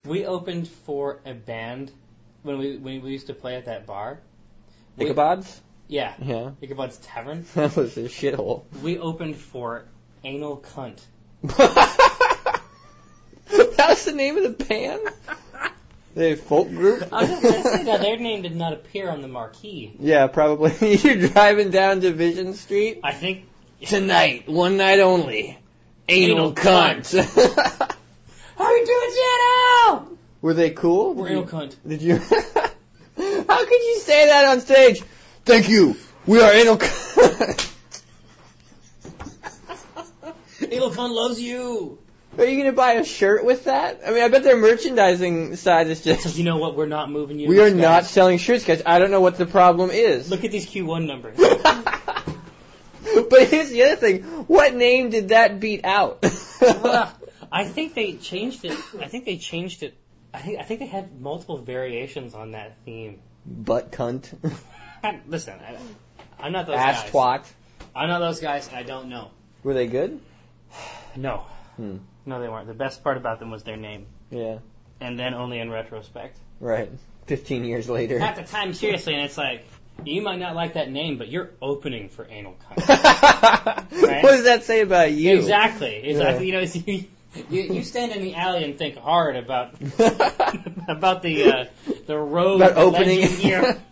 We opened for a band when we used to play at that bar. Ichabod's? Yeah. Yeah. Ichabod's Tavern. That was a shithole. We opened for Anal Cunt. That was the name of the band? The folk group? I was just going to say that their name did not appear on the marquee. Yeah, probably. You're driving down Division Street? I think... Tonight, one night only. Anal Cunt. How you doing, Seattle? Were they cool? We're Anal Cunt. Did you... How could you say that on stage? Thank you. We are Anal Cunt. Anal Cunt loves you. Are you going to buy a shirt with that? I mean, I bet their merchandising side is just... You know what? We're not moving you. We are not selling shirts, guys. I don't know what the problem is. Look at these Q1 numbers. But here's the other thing. What name did that beat out? I think they changed it. I think they had multiple variations on that theme. Butt cunt. Listen, I'm not those Ass guys. twat. I'm not those guys, and I don't know. Were they good? No. No, they weren't. The best part about them was their name. Yeah. And then only in retrospect. Right. 15 years later. At the time, seriously, and it's like, you might not like that name, but you're opening for Anal Cunt. Right? What does that say about you? Exactly. Yeah. You know, you stand in the alley and think hard about about the road about that led opening you here.